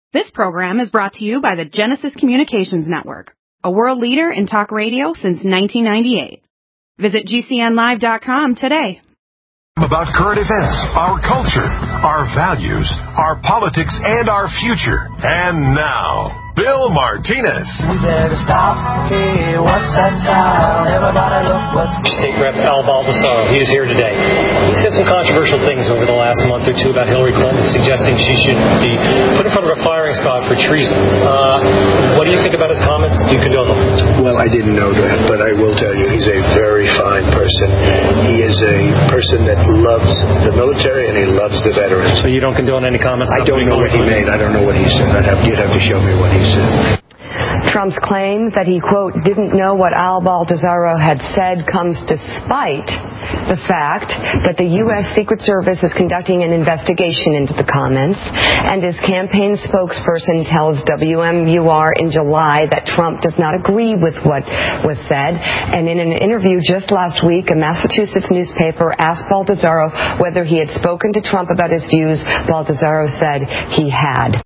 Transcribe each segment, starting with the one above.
This program is brought to you by the Genesis Communications Network, a world leader in talk radio since 1998. Visit GCNlive.com today. About current events, our culture, our values, our politics, and our future. And now, Bill Martinez. We better stop. Hey, what's that sound? Everybody look what's going on. State Rep Al Baldessaro, he is here today. He said some controversial things over the last month or two about Hillary Clinton, suggesting she should be put in front of a firing squad for treason. What do you think about his comments? Do you condone them? Well, I didn't know that, but I will tell you he's a very fine person. He is a person that loves the military and he loves the veterans. So you don't condone any comments? I don't know what he made. I don't know what he said. You'd have to show me what he said. Trump's claim that he, quote, didn't know what Al Baldessaro had said comes despite the fact that the U.S. Secret Service is conducting an investigation into the comments, and his campaign spokesperson tells WMUR in July that Trump does not agree with what was said. And in an interview just last week, a Massachusetts newspaper asked Baldessaro whether he had spoken to Trump about his views. Baldessaro said he had.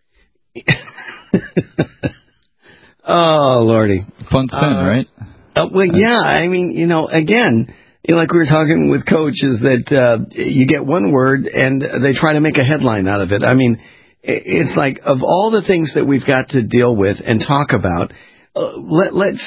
Oh, Lordy. Fun spin, right? Well, yeah. I mean, again, like we were talking with Coach, is that you get one word and they try to make a headline out of it. I mean, it's like, of all the things that we've got to deal with and talk about, let's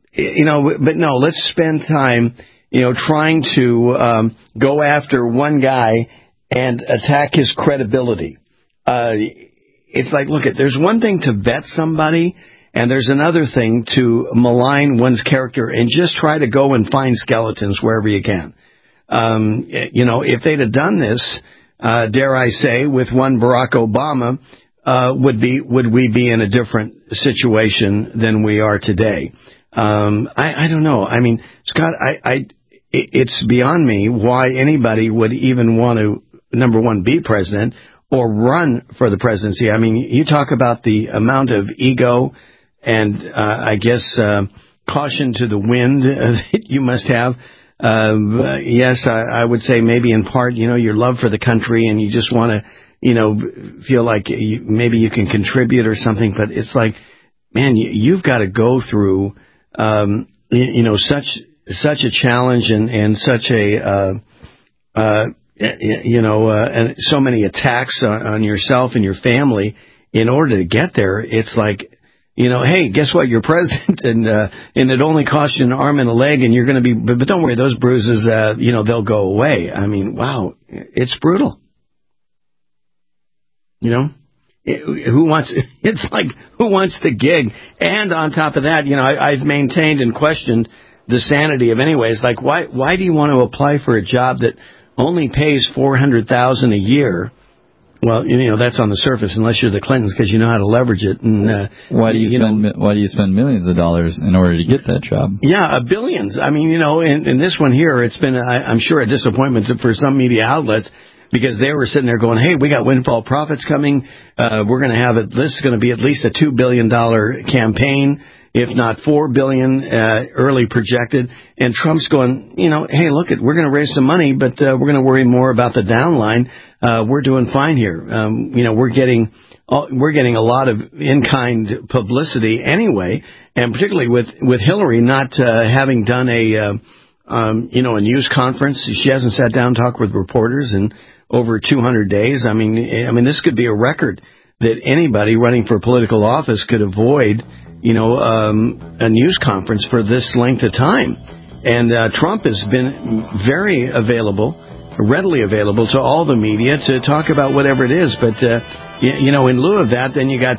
spend time, trying to go after one guy and attack his credibility. It's like, look, there's one thing to vet somebody, and there's another thing to malign one's character and just try to go and find skeletons wherever you can. If they'd have done this, dare I say, with one Barack Obama, would we be in a different situation than we are today? I don't know. I mean, Scott, it's beyond me why anybody would even want to, number one, be president or run for the presidency. I mean, you talk about the amount of ego and I guess caution to the wind that you must have. Yes, I would say maybe in part, your love for the country and you just want to, feel like maybe you can contribute or something. But it's like, man, you've got to go through, such a challenge and such a, and so many attacks on yourself and your family in order to get there. It's like, hey, guess what? You're president, and it only costs you an arm and a leg, and you're going to be. But don't worry, those bruises, they'll go away. I mean, wow, it's brutal. Who wants? It's like, who wants the gig? And on top of that, I've maintained and questioned the sanity of anyways. Like, why do you want to apply for a job that only pays $400,000 a year? Well, that's on the surface, unless you're the Clintons, because you know how to leverage it. And why do you spend millions of dollars in order to get that job? Yeah, billions. I mean, in this one here, it's been, I'm sure, a disappointment for some media outlets, because they were sitting there going, hey, we got windfall profits coming. We're going to have it. This is going to be at least a $2 billion campaign, if not $4 billion early projected. And Trump's going, hey, look, we're going to raise some money, but we're going to worry more about the downline. We're doing fine here. We're getting a lot of in-kind publicity anyway, and particularly with Hillary not having done a news conference. She hasn't sat down and talked with reporters in over 200 days. I mean, this could be a record that anybody running for political office could avoid, a news conference for this length of time. And Trump has been very readily available to all the media to talk about whatever it is. But, in lieu of that, then you got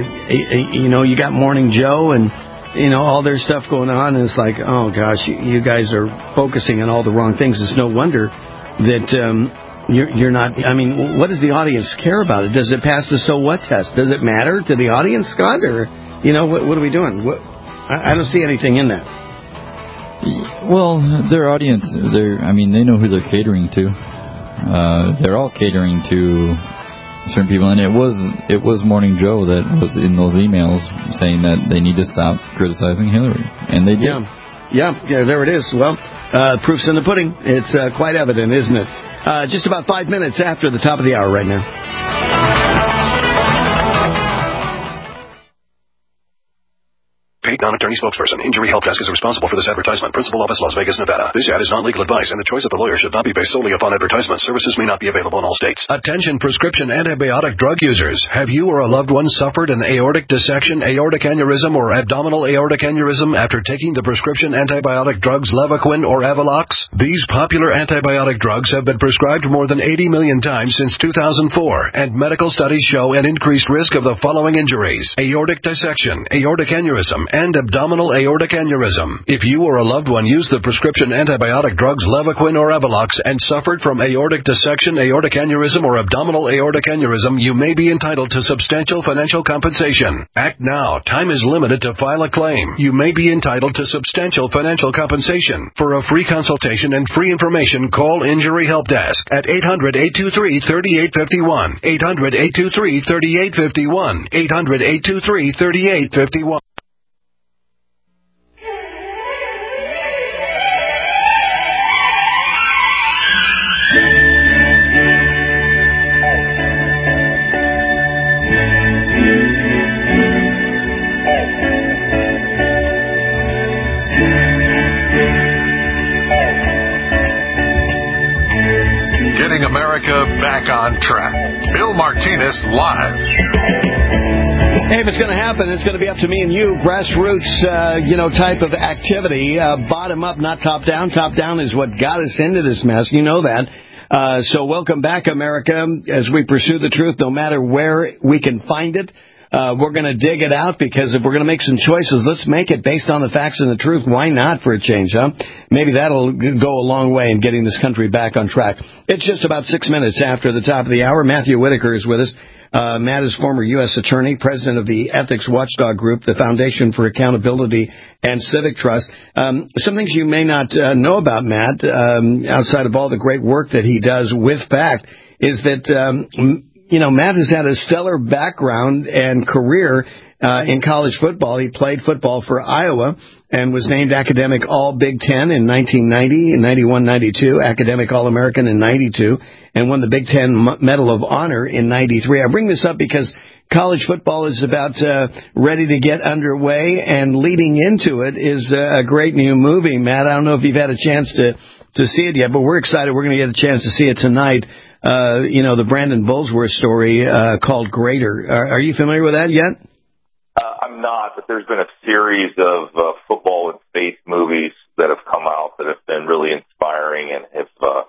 Morning Joe and, all their stuff going on. And it's like, oh, gosh, you guys are focusing on all the wrong things. It's no wonder that you're not. I mean, what does the audience care about it? Does it pass the so what test? Does it matter to the audience, Scott? Or, what are we doing? I don't see anything in that. Well, their audience, they know who they're catering to. They're all catering to certain people, and it was Morning Joe that was in those emails saying that they need to stop criticizing Hillary, and they did. Yeah, there it is. Well, proof's in the pudding. It's quite evident, isn't it? Just about 5 minutes after the top of the hour right now. State non-attorney spokesperson. Injury Help Desk is responsible for this advertisement. Principal office, Las Vegas, Nevada. This ad is not legal advice, and the choice of the lawyer should not be based solely upon advertisement. Services may not be available in all states. Attention prescription antibiotic drug users. Have you or a loved one suffered an aortic dissection, aortic aneurysm, or abdominal aortic aneurysm after taking the prescription antibiotic drugs Levaquin or Avelox? These popular antibiotic drugs have been prescribed more than 80 million times since 2004, and medical studies show an increased risk of the following injuries: aortic dissection, aortic aneurysm, and abdominal aortic aneurysm. If you or a loved one used the prescription antibiotic drugs Levaquin or Avelox and suffered from aortic dissection, aortic aneurysm, or abdominal aortic aneurysm, you may be entitled to substantial financial compensation. Act now. Time is limited to file a claim. You may be entitled to substantial financial compensation. For a free consultation and free information, call Injury Help Desk at 800-823-3851. 800-823-3851. 800-823-3851. Getting America back on track. Bill Martinez live. Hey, if it's going to happen, it's going to be up to me and you. Grassroots, type of activity. Bottom up, not top down. Top down is what got us into this mess. You know that. So welcome back, America, as we pursue the truth, no matter where we can find it. We're going to dig it out, because if we're going to make some choices, let's make it based on the facts and the truth. Why not, for a change, huh? Maybe that'll go a long way in getting this country back on track. It's just about 6 minutes after the top of the hour. Matthew Whitaker is with us. Matt is former U.S. Attorney, president of the Ethics Watchdog Group, the Foundation for Accountability and Civic Trust. Some things you may not know about Matt, outside of all the great work that he does with FACT, is that Matt has had a stellar background and career in college football. He played football for Iowa and was named Academic All-Big Ten in 1990, in 91-92, Academic All-American in 92, and won the Big Ten Medal of Honor in 93. I bring this up because college football is about ready to get underway, and leading into it is a great new movie. Matt, I don't know if you've had a chance to see it yet, but we're excited. We're going to get a chance to see it tonight. The Brandon Bulsworth story called Greater. Are you familiar with that yet? I'm not, but there's been a series of football and faith movies that have come out that have been really inspiring and have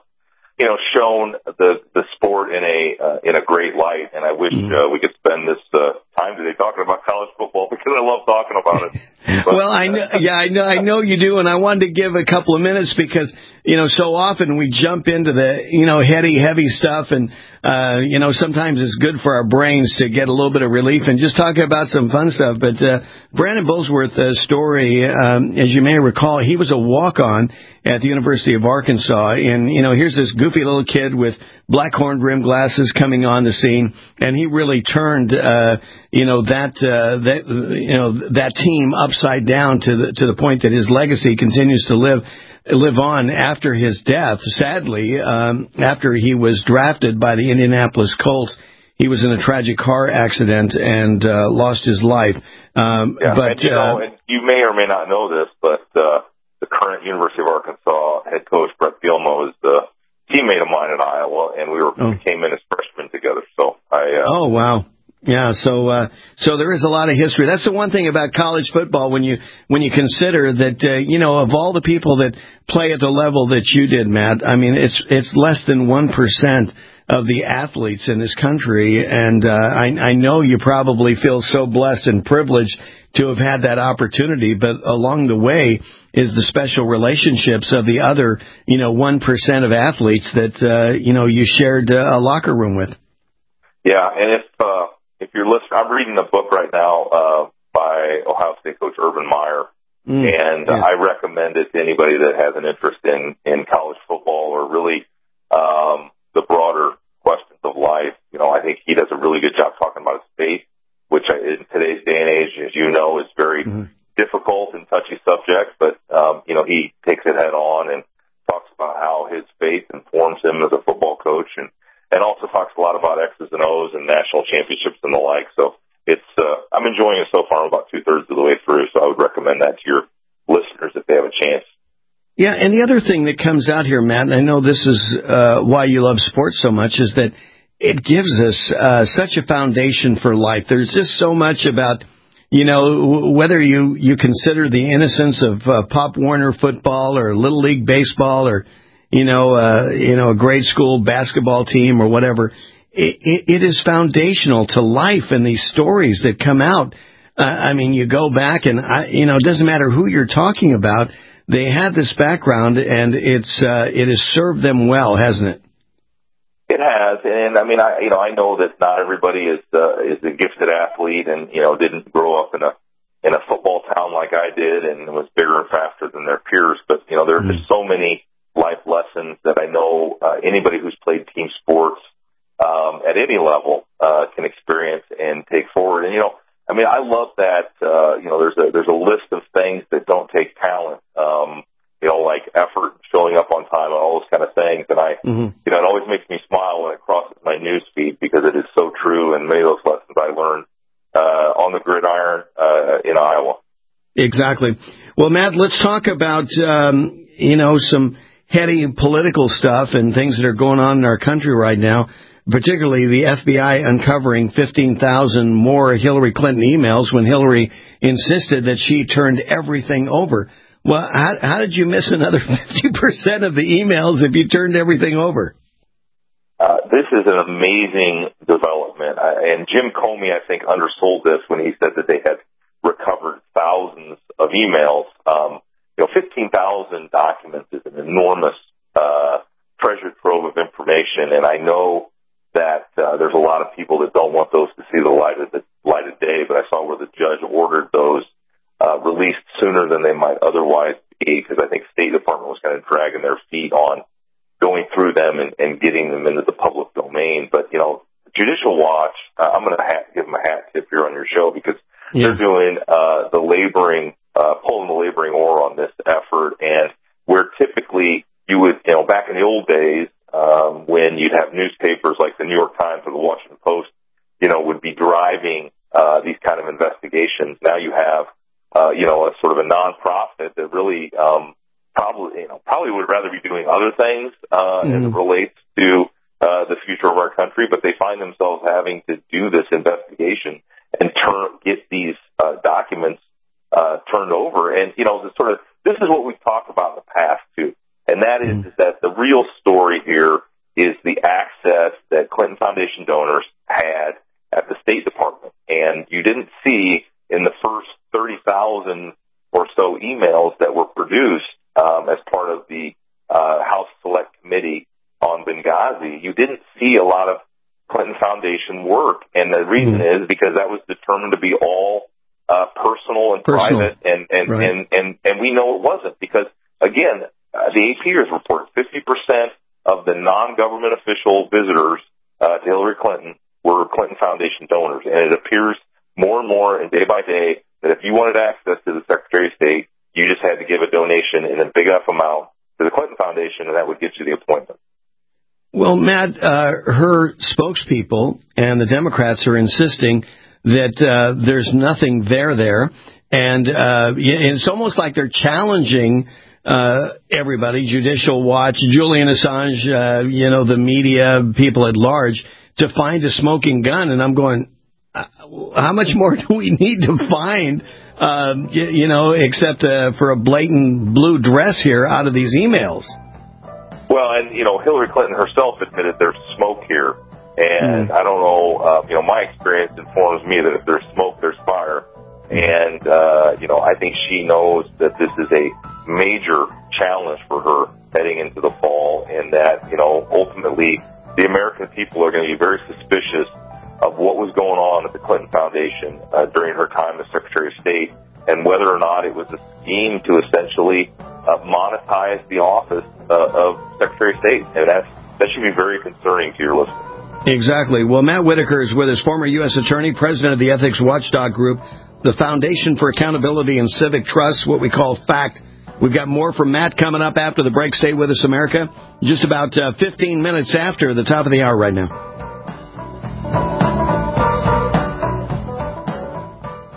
shown the sport in a great light. And I wish we could spend this time today talking about college football, because I love talking about it. But, well, I know you do, and I wanted to give a couple of minutes because so often we jump into the heavy stuff, and sometimes it's good for our brains to get a little bit of relief and just talk about some fun stuff. But Brandon Bulsworth's story, as you may recall, he was a walk-on at the University of Arkansas, and here's this goofy little kid with black horn-rimmed glasses coming on the scene, and he really turned that team upside down to the point that his legacy continues to live on after his death. Sadly, after he was drafted by the Indianapolis Colts, he was in a tragic car accident and lost his life. And you may or may not know this, but the current University of Arkansas head coach, Brett Bielema, is the teammate of mine in Iowa, and we came in as freshmen together. So oh, wow. Yeah, so there is a lot of history. That's the one thing about college football when you consider that of all the people that play at the level that you did, Matt. I mean, it's less than 1% of the athletes in this country, and I know you probably feel so blessed and privileged to have had that opportunity, but along the way is the special relationships of the other 1% of athletes that you shared a locker room with. Yeah, and if you're listening, I'm reading a book right now by Ohio State coach Urban Meyer, and yes. I recommend it to anybody that has an interest in college football or really the broader questions of life. I think he does a really good job talking about his faith, which in today's day and age, as you know, is very difficult and touchy subject, but he takes it head on and talks about how his faith informs him as a football coach, and also talks a lot about X's and O's and national championships and the like. So I'm enjoying it so far. I'm about 2/3 of the way through, so I would recommend that to your listeners if they have a chance. Yeah, and the other thing that comes out here, Matt, and I know this is why you love sports so much, is that it gives us such a foundation for life. There's just so much about, whether you consider the innocence of Pop Warner football or Little League baseball or, a grade school basketball team or whatever. It is foundational to life, and these stories that come out. You go back and, it doesn't matter who you're talking about. They had this background, and it has served them well, hasn't it? It has, and I know that not everybody is a gifted athlete, and didn't grow up in a football town like I did, and was bigger and faster than their peers. But there are just so many life lessons that I know anybody who's played team sports at any level can experience and take forward. And I love that. There's a list of things that don't take talent. Like effort, showing up on time, and all those kind of things. And it always makes me smile when it crosses my news feed, because it is so true. And many of those lessons I learned on the gridiron in Iowa. Exactly. Well, Matt, let's talk about some heady political stuff and things that are going on in our country right now. Particularly the FBI uncovering 15,000 more Hillary Clinton emails when Hillary insisted that she turned everything over. Well, how did you miss another 50% of the emails if you turned everything over? This is an amazing development. And Jim Comey, I think, undersold this when he said that they had recovered thousands of emails. 15,000 documents is an enormous treasure trove of information. And I know that there's a lot of people that don't want those to see the light of day, but I saw where the judge ordered those released sooner than they might otherwise be, because I think State Department was kind of dragging their feet on going through them and getting them into the public domain. But, Judicial Watch, I'm going to give them a hat tip here on your show, because they're doing pulling the laboring oar on this effort. And where typically you would, back in the old days, when you'd have newspapers like the New York Times or the Washington Post, would be driving these kind of investigations. Now you have, a sort of a nonprofit that really probably would rather be doing other things as it relates to the future of our country, but they find themselves having to do this investigation and get these documents turned over. And this is what we've talked about in the past too, and that is that the real story here is the access that Clinton Foundation donors had at the State Department, and you didn't see in the first 30,000 or so emails that were produced as part of the House Select Committee on Benghazi, you didn't see a lot of Clinton Foundation work. And the reason is because that was determined to be all personal and private. And we know it wasn't, because, again, the AP has reported 50% of the non-government official visitors to Hillary Clinton were Clinton Foundation donors. And it appears more and more and day by day that if you wanted access to the Secretary of State, you just had to give a donation in a big enough amount to the Clinton Foundation, and that would get you the appointment. Well, Matt, her spokespeople and the Democrats are insisting that there's nothing there. And it's almost like they're challenging everybody, Judicial Watch, Julian Assange, the media, people at large, to find a smoking gun. And I'm going, how much more do we need to find, except for a blatant blue dress here out of these emails? Well, and, Hillary Clinton herself admitted there's smoke here. And I don't know, my experience informs me that if there's smoke, there's fire. And, I think she knows that this is a major challenge for her heading into the fall, and that, ultimately the American people are going to be very suspicious of what was going on at the Clinton Foundation during her time as Secretary of State, and whether or not it was a scheme to essentially monetize the office of Secretary of State. And that should be very concerning to your listeners. Exactly. Well, Matt Whitaker is with us, former U.S. Attorney, President of the Ethics Watchdog Group, the Foundation for Accountability and Civic Trust, what we call FACT. We've got more from Matt coming up after the break. Stay with us, America. Just about 15 minutes after the top of the hour right now.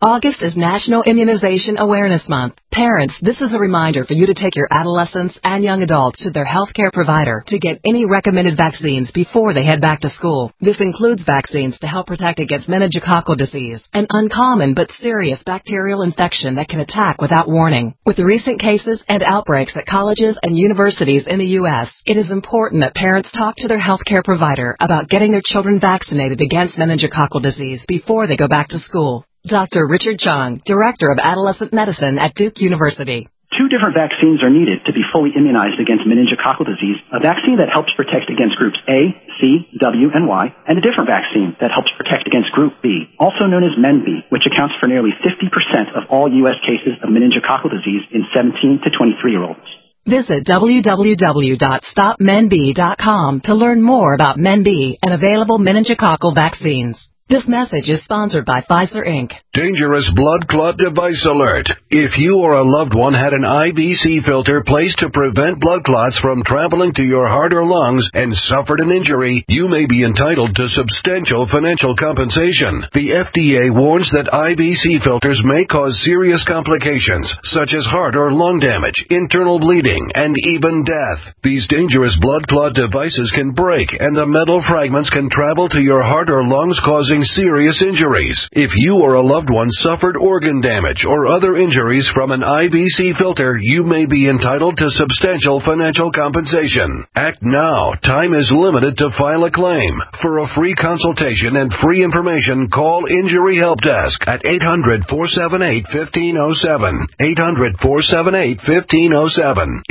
August is National Immunization Awareness Month. Parents, this is a reminder for you to take your adolescents and young adults to their healthcare provider to get any recommended vaccines before they head back to school. This includes vaccines to help protect against meningococcal disease, an uncommon but serious bacterial infection that can attack without warning. With the recent cases and outbreaks at colleges and universities in the U.S., it is important that parents talk to their healthcare provider about getting their children vaccinated against meningococcal disease before they go back to school. Dr. Richard Chung, Director of Adolescent Medicine at Duke University. 2 different vaccines are needed to be fully immunized against meningococcal disease, a vaccine that helps protect against groups A, C, W, and Y, and a different vaccine that helps protect against group B, also known as MenB, which accounts for nearly 50% of all U.S. cases of meningococcal disease in 17 to 23-year-olds. Visit www.stopmenb.com to learn more about MenB and available meningococcal vaccines. This message is sponsored by Pfizer, Inc. Dangerous blood clot device alert. If you or a loved one had an IVC filter placed to prevent blood clots from traveling to your heart or lungs and suffered an injury, you may be entitled to substantial financial compensation. The FDA warns that IVC filters may cause serious complications, such as heart or lung damage, internal bleeding, and even death. These dangerous blood clot devices can break, and the metal fragments can travel to your heart or lungs, causing serious injuries. If you or a loved one suffered organ damage or other injuries from an IVC filter, you may be entitled to substantial financial compensation. Act now. Time is limited to file a claim. For a free consultation and free information, call Injury Help Desk at 800-478-1507. 800-478-1507.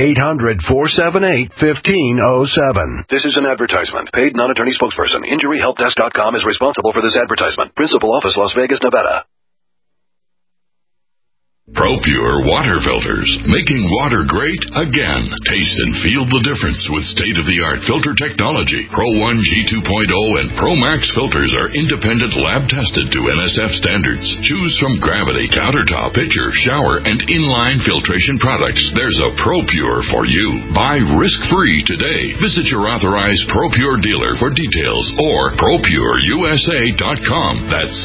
800-478-1507. This is an advertisement. Paid non-attorney spokesperson. InjuryHelpDesk.com is responsible for this advertisement. Principal office, Las Vegas, Nevada. ProPure water filters, making water great again. Taste and feel the difference with state-of-the-art filter technology. Pro 1 G2.0 and Pro Max filters are independent lab-tested to NSF standards. Choose from Gravity, Countertop, Pitcher, Shower, and Inline filtration products. There's a ProPure for you. Buy risk-free today. Visit your authorized ProPure dealer for details or ProPureUSA.com. That's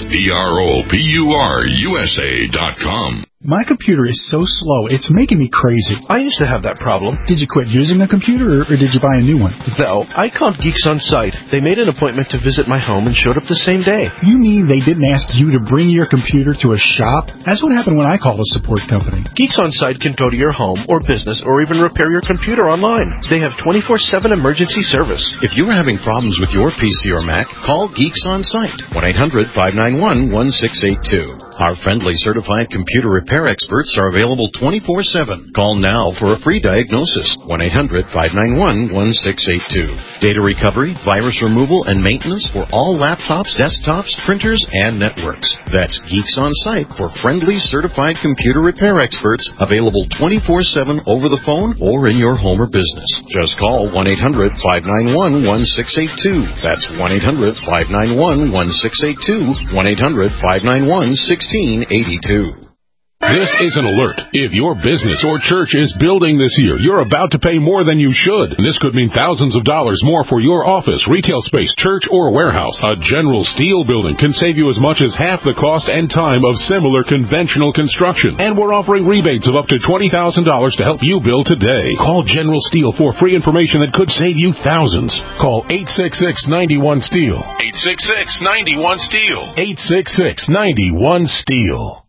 ProPureUSA.com. My computer is so slow, it's making me crazy. I used to have that problem. Did you quit using a computer, or did you buy a new one? No, I called Geeks On Site. They made an appointment to visit my home and showed up the same day. You mean they didn't ask you to bring your computer to a shop? That's what happened when I called a support company. Geeks On Site can go to your home or business or even repair your computer online. They have 24/7 emergency service. If you're having problems with your PC or Mac, call Geeks On Site. 1-800-591-1682. Our friendly certified computer repair experts are available 24/7. Call now for a free diagnosis. 1-800-591-1682. Data recovery, virus removal, and maintenance for all laptops, desktops, printers, and networks. That's Geeks On Site for friendly certified computer repair experts, available 24/7 over the phone or in your home or business. Just call 1-800-591-1682. That's 1-800-591-1682. 1-800-591-1682. This is an alert. If your business or church is building this year, you're about to pay more than you should. And this could mean thousands of dollars more for your office, retail space, church, or warehouse. A General Steel building can save you as much as half the cost and time of similar conventional construction. And we're offering rebates of up to $20,000 to help you build today. Call General Steel for free information that could save you thousands. Call 866-91-STEEL. 866-91-STEEL. 866-91-STEEL.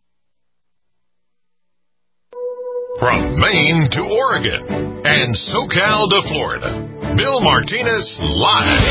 From Maine to Oregon and SoCal to Florida, Bill Martinez live.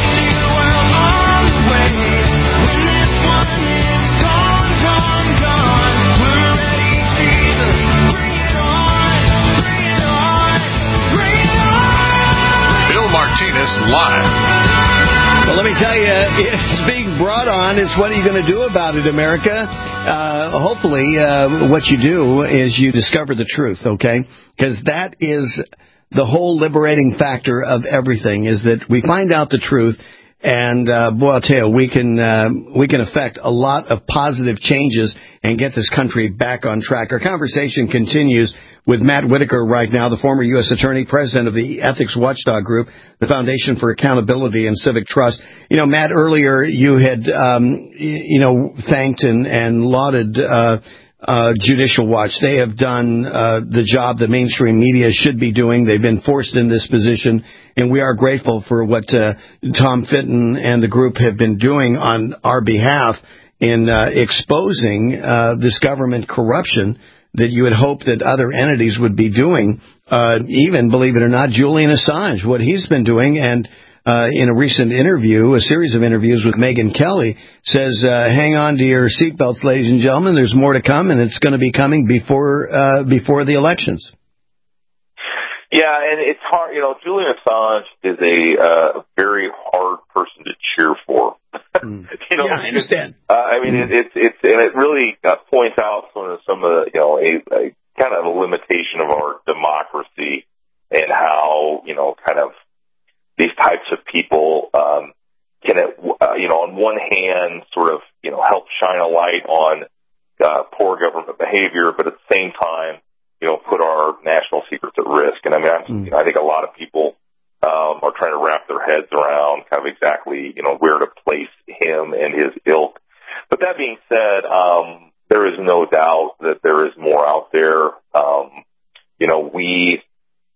Bill Martinez live. Well, let me tell you, it's being brought on. It's what are you going to do about it, America? Hopefully, what you do is you discover the truth, okay? Because that is the whole liberating factor of everything, is that we find out the truth, And boy, I'll tell you, we can affect a lot of positive changes and get this country back on track. Our conversation continues with Matt Whitaker right now, the former U.S. Attorney, president of the Ethics Watchdog Group, the Foundation for Accountability and Civic Trust. You know, Matt, earlier you had thanked and lauded Judicial Watch. They have done the job that mainstream media should be doing. They've been forced in this position, and we are grateful for what Tom Fitton and the group have been doing on our behalf in exposing this government corruption that you would hope that other entities would be doing. Even, believe it or not, Julian Assange, what he's been doing, and in a recent interview, a series of interviews with Megyn Kelly, says, hang on to your seatbelts, ladies and gentlemen. There's more to come, and it's going to be coming before the elections. Yeah, and it's hard. You know, Julian Assange is a very hard person to cheer for. You know, yeah, I understand. I mean, it really points out some of the, a kind of a limitation of our democracy and how, kind of these types of people can, on one hand, sort of, help shine a light on poor government behavior, but at the same time, put our national secrets at risk. And I mean, I think a lot of people are trying to wrap their heads around kind of exactly, where to place him and his ilk. But that being said, there is no doubt that there is more out there. We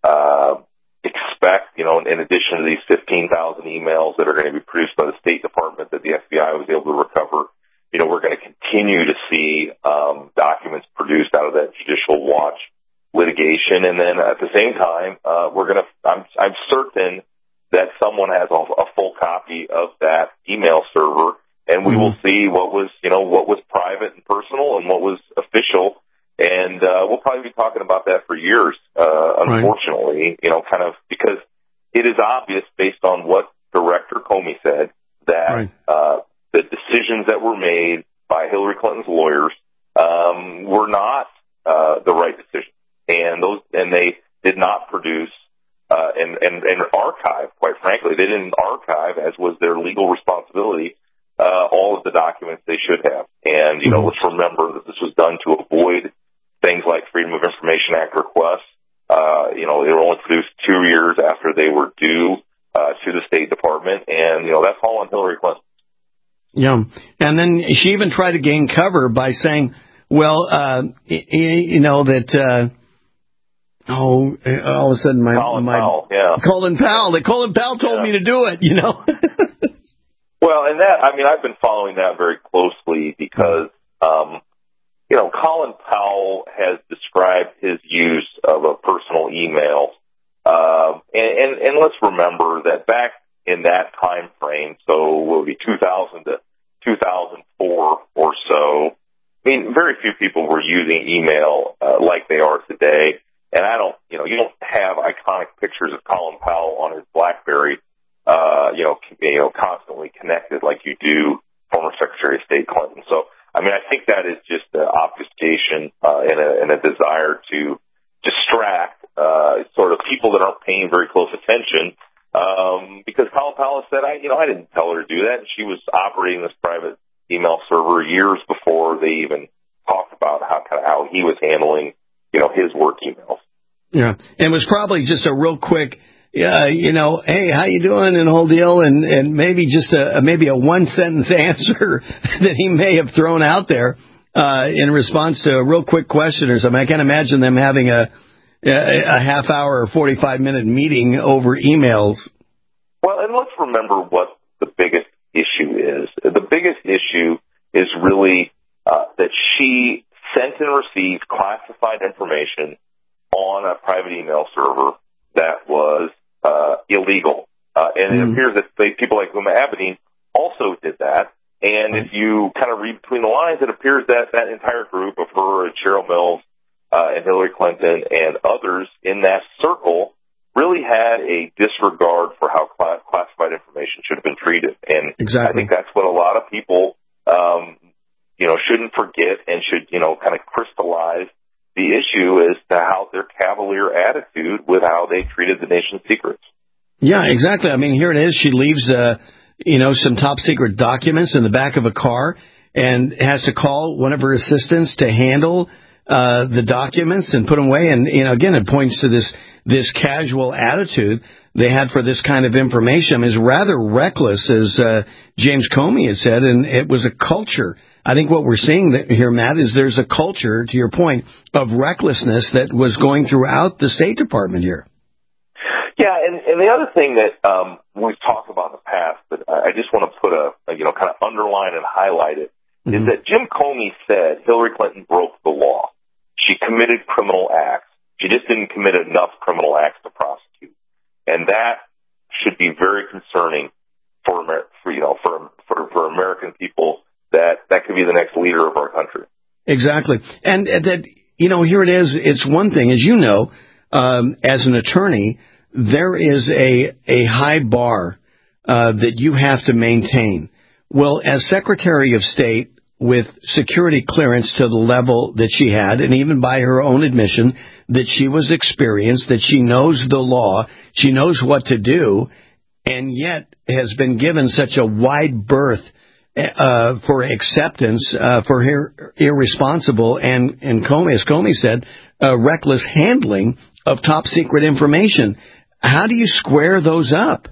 expect, in addition to these 15,000 emails that are going to be produced by the State Department that the FBI was able to recover, we're going to continue to see documents produced out of that Judicial Watch litigation. And then at the same time, I'm certain that someone has a full copy of that email server, and we will see what was private and personal and what was official. And we'll probably be talking about that for years, unfortunately, kind of because it is obvious based on what Director Comey said that the decisions that were made by Hillary Clinton's lawyers were not the right decision. And they did not produce and archive, quite frankly. They didn't archive, as was their legal responsibility, all of the documents they should have. And, let's remember that this was done to avoid things like Freedom of Information Act requests. They were only produced 2 years after they were due to the State Department, and, that's all on Hillary Clinton. Yeah. And then she even tried to gain cover by saying, well, that... all of a sudden, Colin Powell told me to do it, Well, and that, I mean, I've been following that very closely because, Colin Powell has described his use of a personal email. And let's remember that back in that time frame, so it would be 2000 to 2004 or so, I mean, very few people were using email like they are today. And you don't have iconic pictures of Colin Powell on his BlackBerry, constantly connected like you do former Secretary of State Clinton. So, I mean, I think that is just an obfuscation and a desire to distract sort of people that aren't paying very close attention. Because Colin Powell said, I didn't tell her to do that. And she was operating this private email server years before they even talked about how he was handling his work emails. Yeah, and it was probably just a real quick, hey, how you doing, and the whole deal, and maybe just a one sentence answer that he may have thrown out there in response to a real quick question or something. I can't imagine them having a half hour or 45-minute meeting over emails. Well, and let's remember what the biggest issue is. The biggest issue is really that she sent and received classified information on a private email server that was illegal. And it appears that people like Huma Abedin also did that. And if you kind of read between the lines, it appears that that entire group of her and Cheryl Mills and Hillary Clinton and others in that circle really had a disregard for how classified information should have been treated. And I think that's what a lot of people shouldn't forget and should, kind of crystallize the issue as to how their cavalier attitude with how they treated the nation's secrets. Yeah, exactly. I mean, here it is. She leaves some top secret documents in the back of a car and has to call one of her assistants to handle the documents and put them away. And, again, it points to this casual attitude they had for this kind of information is rather reckless, as James Comey had said, and it was a culture. I think what we're seeing here, Matt, is there's a culture, to your point, of recklessness that was going throughout the State Department here. Yeah, and the other thing that we've talked about in the past, but I just want to put kind of underline and highlight it, is that Jim Comey said Hillary Clinton broke the law. She committed criminal acts. She just didn't commit enough criminal acts to prosecute. And that should be very concerning for American people, that could be the next leader of our country. Exactly. And that, here it is. It's one thing, as you know, as an attorney, there is a high bar that you have to maintain. Well, as Secretary of State, with security clearance to the level that she had, and even by her own admission that she was experienced, that she knows the law, she knows what to do, and yet has been given such a wide berth for acceptance for her irresponsible and Comey, as Comey said, reckless handling of top secret information. How do you square those up?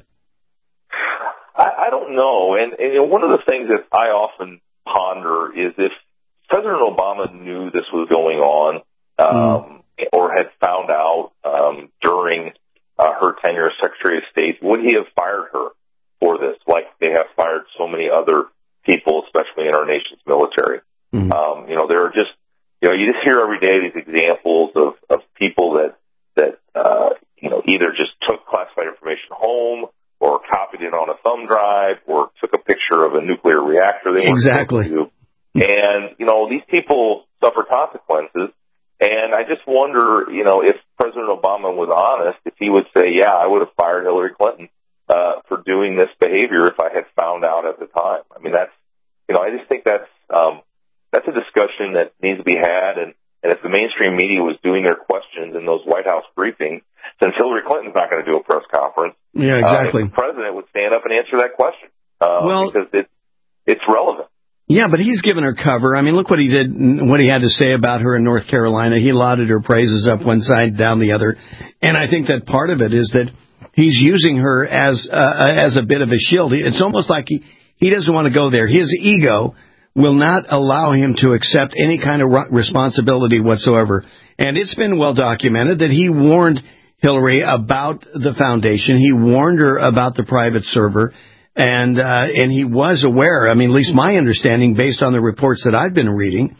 I don't know. And one of the things that I often ponder is if President Obama knew this was going on or had found out during her tenure as Secretary of State, would he have fired her for this, like they have fired so many other people, especially in our nation's military? There are just, you just hear every day these examples of people that either just took classified information home or copied it on a thumb drive or took a picture of a nuclear reactor they weren't supposed to. And, these people suffer consequences. And I just wonder, if President Obama was honest, if he would say, yeah, I would have fired Hillary Clinton for doing this behavior if I had found out at the time. I mean, I just think that's a discussion that needs to be had. And if the mainstream media was doing their questions in those White House briefings, since Hillary Clinton's not going to do a press conference, yeah, exactly, the president would stand up and answer that question because it's relevant. Yeah, but he's given her cover. I mean, look what he did, what he had to say about her in North Carolina. He lauded her praises up one side, down the other. And I think that part of it is that he's using her as a bit of a shield. It's almost like he doesn't want to go there. His ego will not allow him to accept any kind of responsibility whatsoever. And it's been well documented that he warned Hillary about the foundation. He warned her about the private server. And he was aware, I mean, at least my understanding, based on the reports that I've been reading.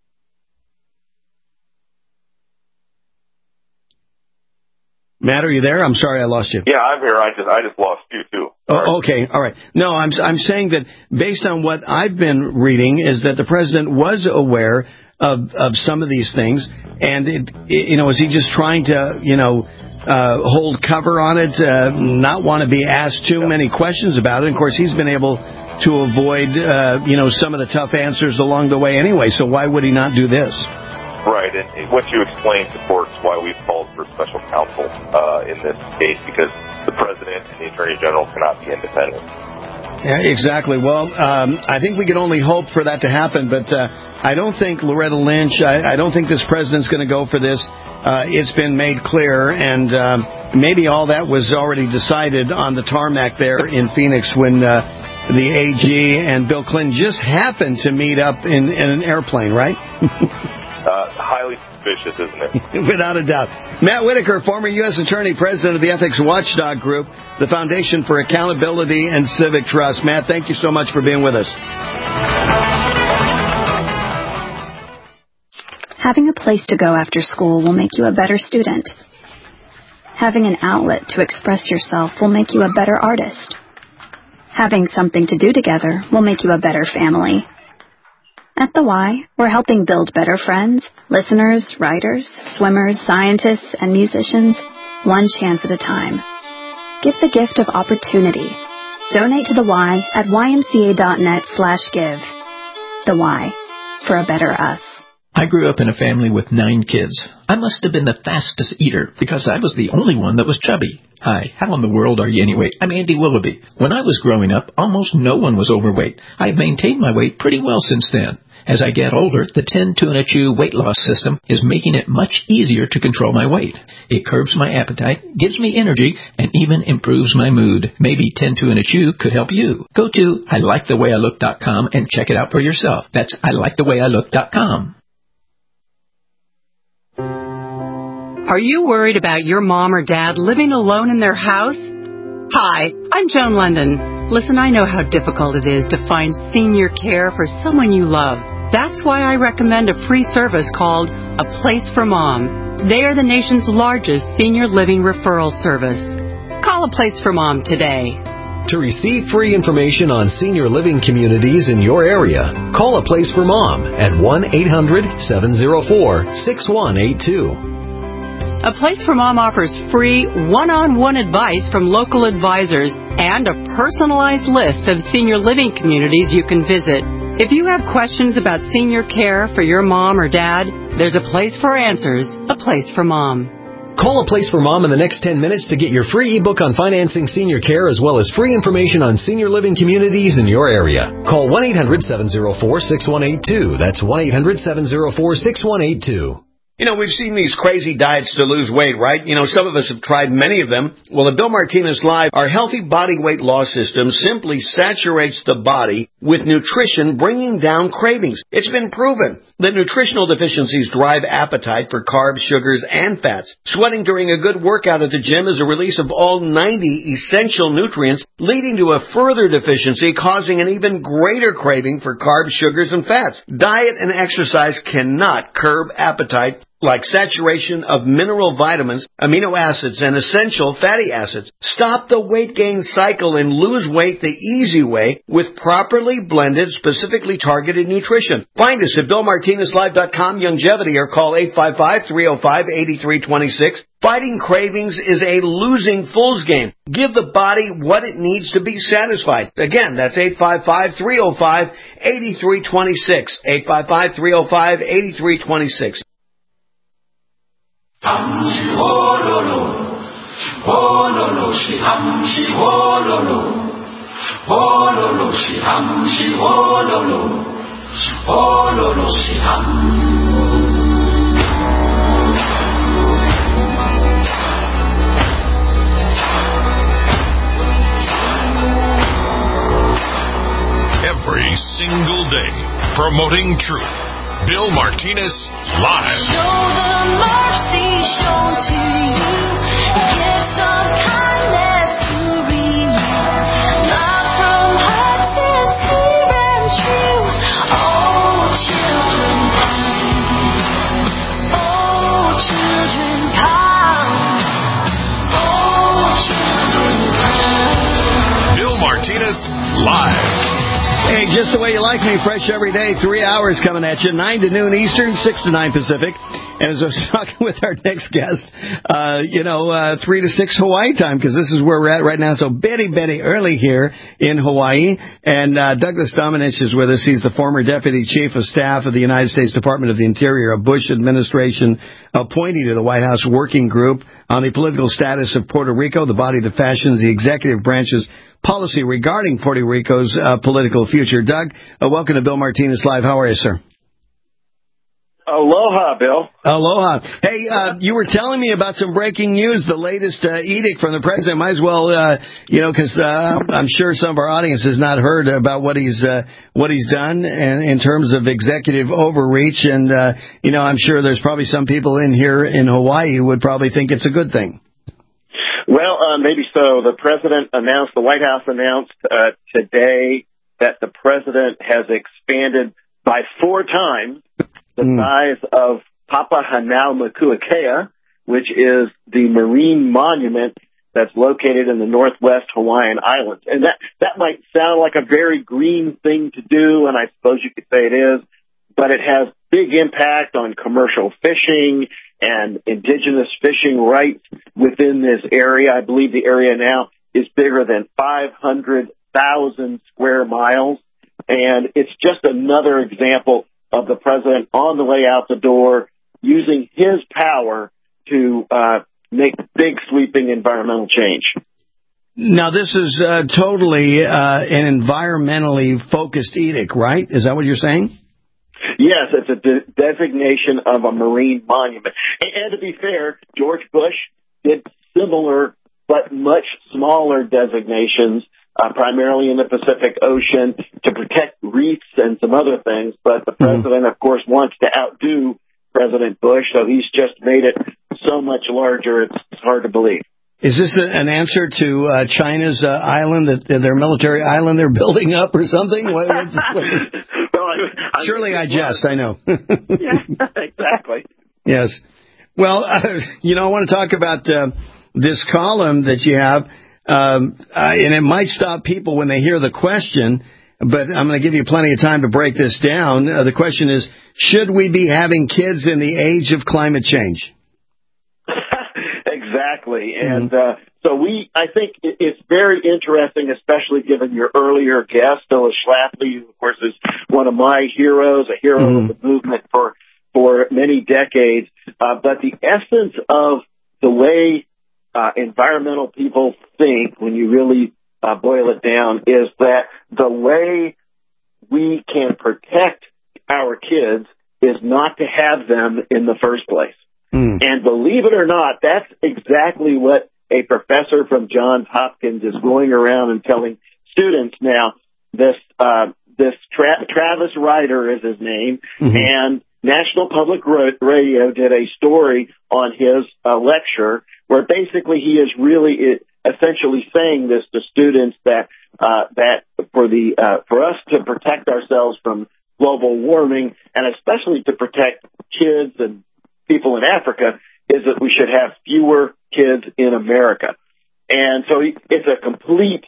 Matt, are you there? I'm sorry I lost you. Yeah, I'm here. I just lost you, too. Oh, okay. All right. No, I'm saying that based on what I've been reading is that the president was aware of some of these things. And, is he just trying to, hold cover on it, not want to be asked too many questions about it? And of course, he's been able to avoid, some of the tough answers along the way anyway. So why would he not do this? Right, and what you explained supports why we've called for special counsel in this case, because the president and the attorney general cannot be independent. Yeah, exactly. Well, I think we can only hope for that to happen, but I don't think Loretta Lynch, I don't think this president's going to go for this. It's been made clear, and maybe all that was already decided on the tarmac there in Phoenix when the AG and Bill Clinton just happened to meet up in an airplane, right? Highly suspicious, isn't it? Without a doubt. Matt Whitaker, former U.S. Attorney, President of the Ethics Watchdog Group, the Foundation for Accountability and Civic Trust. Matt, thank you so much for being with us. Having a place to go after school will make you a better student. Having an outlet to express yourself will make you a better artist. Having something to do together will make you a better family. At the Y, we're helping build better friends, listeners, writers, swimmers, scientists, and musicians, one chance at a time. Give the gift of opportunity. Donate to the Y at ymca.net/give. The Y, for a better us. I grew up in a family with 9 kids. I must have been the fastest eater because I was the only one that was chubby. Hi, how in the world are you anyway? I'm Andy Willoughby. When I was growing up, almost no one was overweight. I have maintained my weight pretty well since then. As I get older, the 10 Tuna Chew weight loss system is making it much easier to control my weight. It curbs my appetite, gives me energy, and even improves my mood. Maybe 10 Tuna Chew could help you. Go to ILikeTheWayILook.com and check it out for yourself. That's ILikeTheWayILook.com. Are you worried about your mom or dad living alone in their house? Hi, I'm Joan London. Listen, I know how difficult it is to find senior care for someone you love. That's why I recommend a free service called A Place for Mom. They are the nation's largest senior living referral service. Call A Place for Mom today. To receive free information on senior living communities in your area, call A Place for Mom at 1-800-704-6182. A Place for Mom offers free one-on-one advice from local advisors and a personalized list of senior living communities you can visit. If you have questions about senior care for your mom or dad, there's a place for answers, A Place for Mom. Call A Place for Mom in the next 10 minutes to get your free ebook on financing senior care as well as free information on senior living communities in your area. Call 1-800-704-6182. That's 1-800-704-6182. You know, we've seen these crazy diets to lose weight, right? You know, some of us have tried many of them. Well, at Bill Martinez Live, our healthy body weight loss system simply saturates the body with nutrition, bringing down cravings. It's been proven that nutritional deficiencies drive appetite for carbs, sugars, and fats. Sweating during a good workout at the gym is a release of all 90 essential nutrients, leading to a further deficiency, causing an even greater craving for carbs, sugars, and fats. Diet and exercise cannot curb appetite like saturation of mineral vitamins, amino acids, and essential fatty acids. Stop the weight gain cycle and lose weight the easy way with properly blended, specifically targeted nutrition. Find us at BillMartinezLive.com Longevity or call 855-305-8326. Fighting cravings is a losing fool's game. Give the body what it needs to be satisfied. Again, that's 855-305-8326. 855-305-8326. Hamshi hololo, hololo shi hamshi hololo, hololo shi hamshi hololo, hololo shi ham. Every single day, promoting truth. Bill Martinez Live. Show the mercy shown to you. Gifts of kindness to renew. Love from heart sincere and true. Oh, children, come. Oh, children, come. Oh, children, come. Bill Martinez Live. Hey, just the way you like me, fresh every day, 3 hours coming at you, 9 to noon Eastern, 6 to 9 Pacific. And as I was talking with our next guest, 3 to 6 Hawaii time, because this is where we're at right now. So Betty early here in Hawaii. And Douglas Dominich is with us. He's the former Deputy Chief of Staff of the United States Department of the Interior, a Bush administration appointee to the White House Working Group on the political status of Puerto Rico, the body that fashions the executive branch's policy regarding Puerto Rico's political future. Doug, welcome to Bill Martinez Live. How are you, sir? Aloha, Bill. Aloha. Hey, you were telling me about some breaking news, the latest edict from the president. Might as well, because I'm sure some of our audience has not heard about what he's done in terms of executive overreach. And, I'm sure there's probably some people in here in Hawaii who would probably think it's a good thing. Well, maybe so. The White House announced today that the president has expanded by 4 times the size of Papahanaumokuakea, which is the marine monument that's located in the northwest Hawaiian Islands. And that might sound like a very green thing to do, and I suppose you could say it is, but it has big impact on commercial fishing and indigenous fishing rights within this area. I believe the area now is bigger than 500,000 square miles, and it's just another example of the president on the way out the door, using his power to make big, sweeping environmental change. Now, this is totally an environmentally focused edict, right? Is that what you're saying? Yes, it's a designation of a marine monument. And to be fair, George Bush did similar but much smaller designations, primarily in the Pacific Ocean, to protect reefs and some other things. But the president, of course, wants to outdo President Bush, so he's just made it so much larger, it's hard to believe. Is this an answer to China's island, their military island they're building up or something? Surely I jest, I know. Yeah, exactly. Yes. Well, I want to talk about this column that you have, and it might stop people when they hear the question, but I'm going to give you plenty of time to break this down. The question is, should we be having kids in the age of climate change? Exactly. And so I think it's very interesting, especially given your earlier guest, Phyllis Schlafly, who, of course, is one of my heroes, a hero of the movement for many decades. But the essence of the way environmental people think, when you really boil it down, is that the way we can protect our kids is not to have them in the first place. And believe it or not, that's exactly what a professor from Johns Hopkins is going around and telling students now. This Travis Ryder is his name, and National Public Radio did a story on his lecture where basically he is really essentially saying this to students that for us to protect ourselves from global warming, and especially to protect kids and people in Africa, is that we should have fewer kids in America. And so it's a complete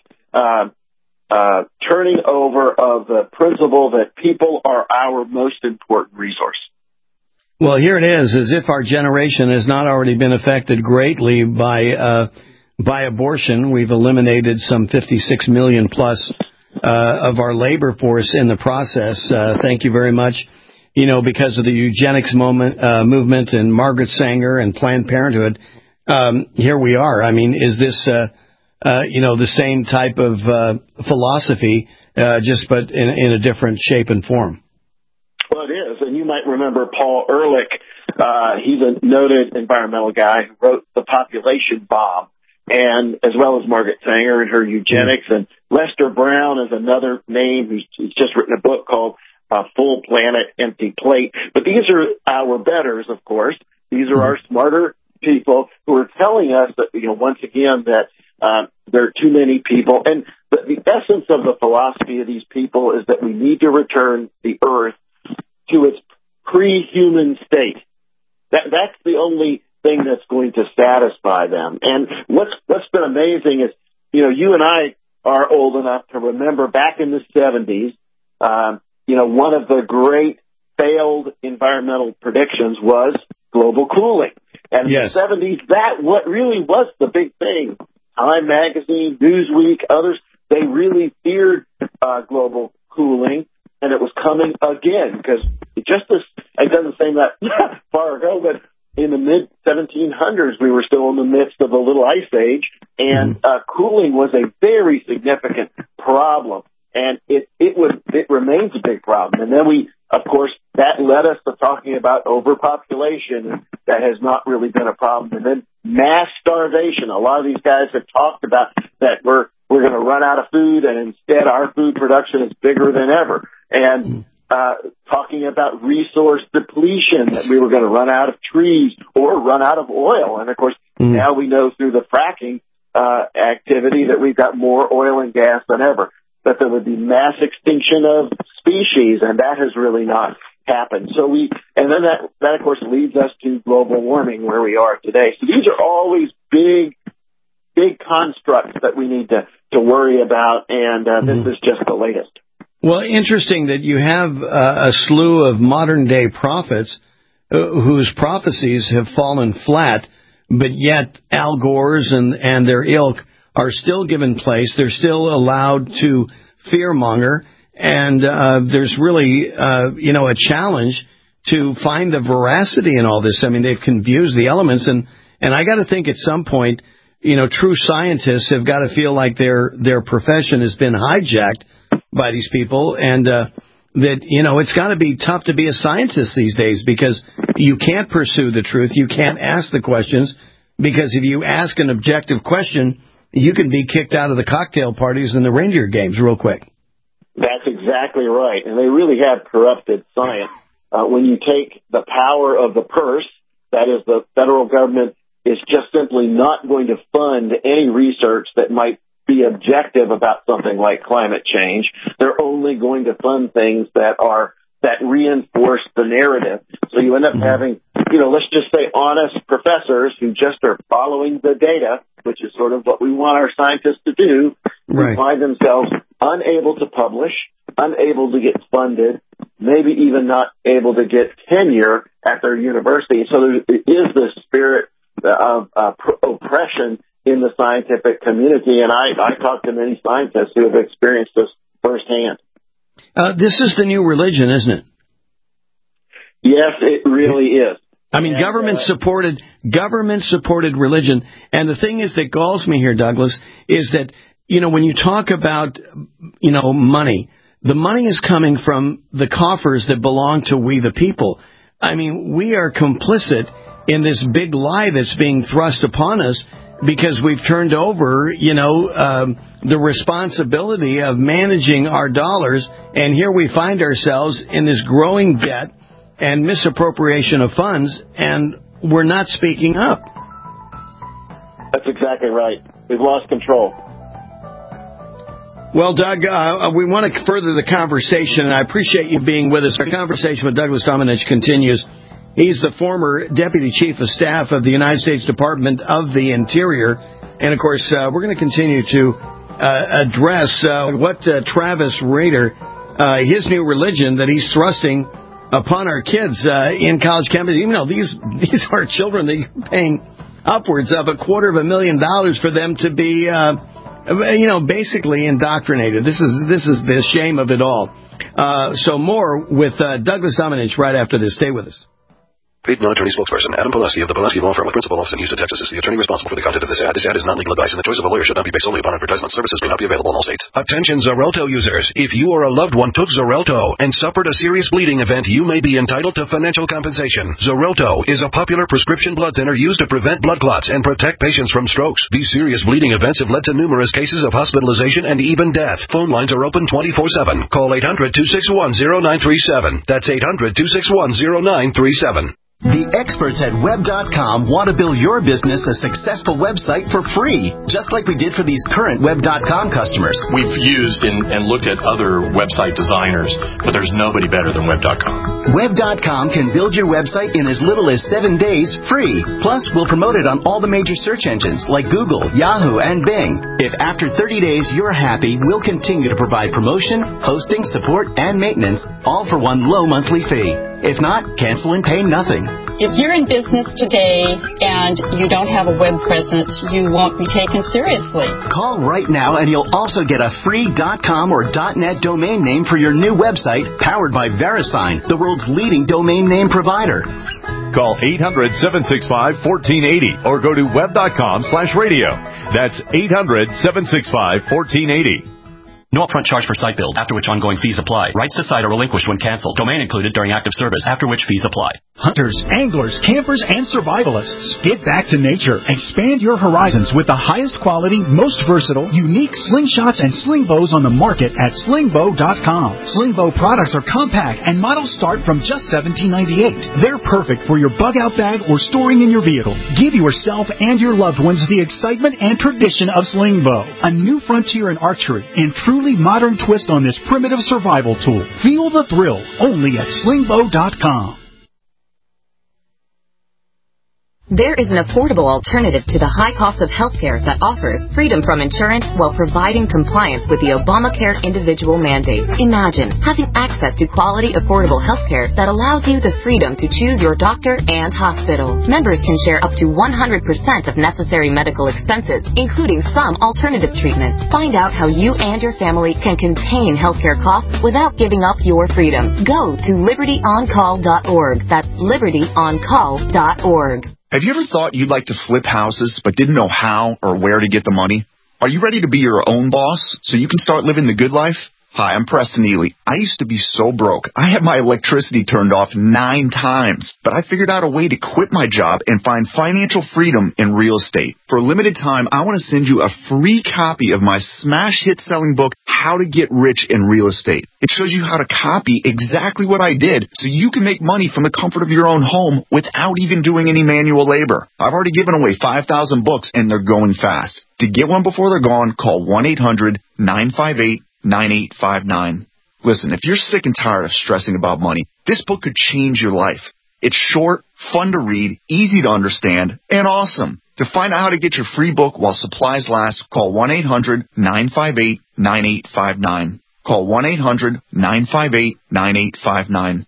turning over of the principle that people are our most important resource. Well, here it is, as if our generation has not already been affected greatly by abortion. We've eliminated some 56 million plus of our labor force in the process. Thank you very much. Because of the eugenics movement and Margaret Sanger and Planned Parenthood, here we are. I mean, is this, the same type of philosophy, but in a different shape and form? Well, it is. And you might remember Paul Ehrlich. He's a noted environmental guy who wrote The Population Bomb, and as well as Margaret Sanger and her eugenics. And Lester Brown is another name who's just written a book called Full Planet, Empty Plate. But these are our betters, of course. These are our smarter people who are telling us that, once again, that there are too many people. And the essence of the philosophy of these people is that we need to return the Earth to its pre-human state. That's the only thing that's going to satisfy them. And what's been amazing is, you and I are old enough to remember back in the 70s, one of the great failed environmental predictions was global cooling. And in the 70s, what really was the big thing. Time Magazine, Newsweek, others, they really feared global cooling, and it was coming again, because it doesn't seem that far ago, but in the mid-1700s, we were still in the midst of a little ice age, and cooling was a very significant problem. And it remains a big problem. And then of course, that led us to talking about overpopulation. That has not really been a problem. And then mass starvation. A lot of these guys have talked about that we're going to run out of food, and instead our food production is bigger than ever. And talking about resource depletion, that we were going to run out of trees or run out of oil. And of course, now we know through the fracking activity that we've got more oil and gas than ever. That there would be mass extinction of species, and that has really not happened. And then that of course leads us to global warming, where we are today. So these are always big constructs that we need to worry about, and this is just the latest. Well, interesting that you have a slew of modern day prophets whose prophecies have fallen flat, but yet Al Gore's and their ilk are still given place. They're still allowed to fearmonger, And there's really, a challenge to find the veracity in all this. I mean, they've confused the elements, and I got to think at some point, true scientists have got to feel like their profession has been hijacked by these people, and that, it's got to be tough to be a scientist these days because you can't pursue the truth. You can't ask the questions because if you ask an objective question, you can be kicked out of the cocktail parties and the reindeer games real quick. That's exactly right. And they really have corrupted science. When you take the power of the purse, that is, the federal government is just simply not going to fund any research that might be objective about something like climate change. They're only going to fund things that reinforce the narrative. So you end up having, let's just say honest professors who just are following the data, which is sort of what we want our scientists to do, who find themselves unable to publish, unable to get funded, maybe even not able to get tenure at their university. So there is this spirit of oppression in the scientific community, and I talk to many scientists who have experienced this firsthand. This is the new religion, isn't it? Yes, it really is. I mean, government-supported religion. And the thing is that galls me here, Douglas, is that, when you talk about, money, the money is coming from the coffers that belong to we the people. I mean, we are complicit in this big lie that's being thrust upon us because we've turned over, the responsibility of managing our dollars, and here we find ourselves in this growing debt and misappropriation of funds, and we're not speaking up. That's exactly right. We've lost control. Well, Doug, we want to further the conversation, and I appreciate you being with us. Our conversation with Douglas Domenech continues. He's the former Deputy Chief of Staff of the United States Department of the Interior. And, of course, we're going to continue to address what Travis Rader, his new religion that he's thrusting upon our kids in college campuses. Even though these are children that you're paying upwards of $250,000 for them to be, basically indoctrinated. This is the shame of it all. So more with Douglas Domenech right after this. Stay with us. Paid non-attorney spokesperson Adam Pulaski of the Pulaski Law Firm with principal office in Houston, Texas is the attorney responsible for the content of this ad. This ad is not legal advice, and the choice of a lawyer should not be based solely upon advertisement. Services may not be available in all states. Attention Xarelto users. If you or a loved one took Xarelto and suffered a serious bleeding event, you may be entitled to financial compensation. Xarelto is a popular prescription blood thinner used to prevent blood clots and protect patients from strokes. These serious bleeding events have led to numerous cases of hospitalization and even death. Phone lines are open 24/7. Call 800-261-0937. That's 800-261-0937. The experts at Web.com want to build your business a successful website for free, just like we did for these current Web.com customers. We've used and looked at other website designers, but there's nobody better than Web.com. Web.com can build your website in as little as 7 days free. Plus, we'll promote it on all the major search engines like Google, Yahoo, and Bing. If after 30 days you're happy, we'll continue to provide promotion, hosting, support, and maintenance, all for one low monthly fee. If not, cancel and pay nothing. If you're in business today and you don't have a web presence, you won't be taken seriously. Call right now and you'll also get a free .com or .net domain name for your new website powered by VeriSign, the world's leading domain name provider. Call 800-765-1480 or go to web.com/radio. That's 800-765-1480. No upfront charge for site build, after which ongoing fees apply. Rights to site are relinquished when canceled. Domain included during active service, after which fees apply. Hunters, anglers, campers, and survivalists, get back to nature. Expand your horizons with the highest quality, most versatile, unique slingshots and sling bows on the market at slingbow.com. Slingbow products are compact and models start from just $17.98. They're perfect for your bug-out bag or storing in your vehicle. Give yourself and your loved ones the excitement and tradition of Slingbow, a new frontier in archery and truly modern twist on this primitive survival tool. Feel the thrill only at slingbow.com. There is an affordable alternative to the high cost of healthcare that offers freedom from insurance while providing compliance with the Obamacare individual mandate. Imagine having access to quality, affordable healthcare that allows you the freedom to choose your doctor and hospital. Members can share up to 100% of necessary medical expenses, including some alternative treatments. Find out how you and your family can contain healthcare costs without giving up your freedom. Go to libertyoncall.org. That's libertyoncall.org. Have you ever thought you'd like to flip houses but didn't know how or where to get the money? Are you ready to be your own boss so you can start living the good life? Hi, I'm Preston Ely. I used to be so broke. I had my electricity turned off 9 times, but I figured out a way to quit my job and find financial freedom in real estate. For a limited time, I want to send you a free copy of my smash hit selling book, How to Get Rich in Real Estate. It shows you how to copy exactly what I did so you can make money from the comfort of your own home without even doing any manual labor. I've already given away 5,000 books and they're going fast. To get one before they're gone, call 1-800-958-9859. Listen, if you're sick and tired of stressing about money, this book could change your life. It's short, fun to read, easy to understand, and awesome. To find out how to get your free book while supplies last, call 1-800-958-9859. Call 1-800-958-9859.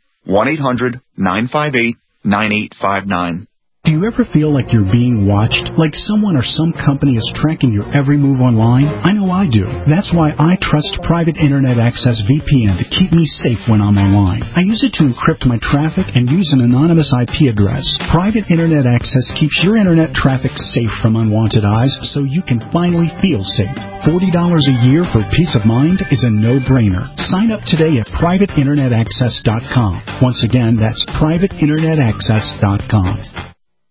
1-800-958-9859. Do you ever feel like you're being watched? Like someone or some company is tracking your every move online? I know I do. That's why I trust Private Internet Access VPN to keep me safe when I'm online. I use it to encrypt my traffic and use an anonymous IP address. Private Internet Access keeps your internet traffic safe from unwanted eyes so you can finally feel safe. $40 a year for peace of mind is a no-brainer. Sign up today at privateinternetaccess.com. Once again, that's privateinternetaccess.com.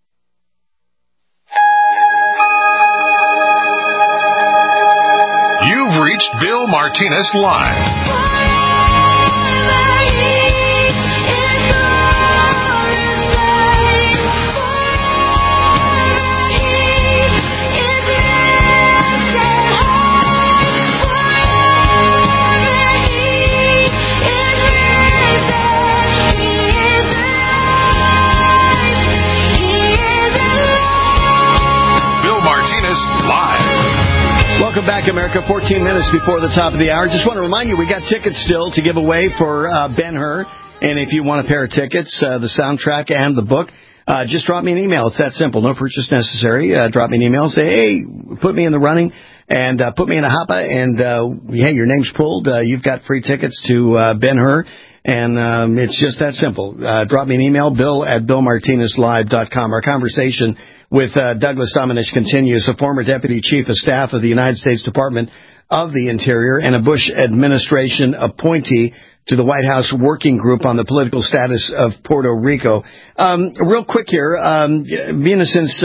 You've reached Bill Martinez Live. Bill Martinez Live. Welcome back, America. 14 minutes before the top of the hour. Just want to remind you, we got tickets still to give away for Ben-Hur. And if you want a pair of tickets, the soundtrack and the book, just drop me an email. It's that simple. No purchase necessary. Drop me an email. Say, hey, put me in the running and put me in a hoppa. And, hey, your name's pulled. You've got free tickets to Ben-Hur. And it's just that simple. Drop me an email, bill@billmartinezlive.com. Our conversation with Douglas Domenech continues, a former Deputy Chief of Staff of the United States Department of the Interior and a Bush administration appointee to the White House Working Group on the political status of Puerto Rico. Real quick here, Mina, since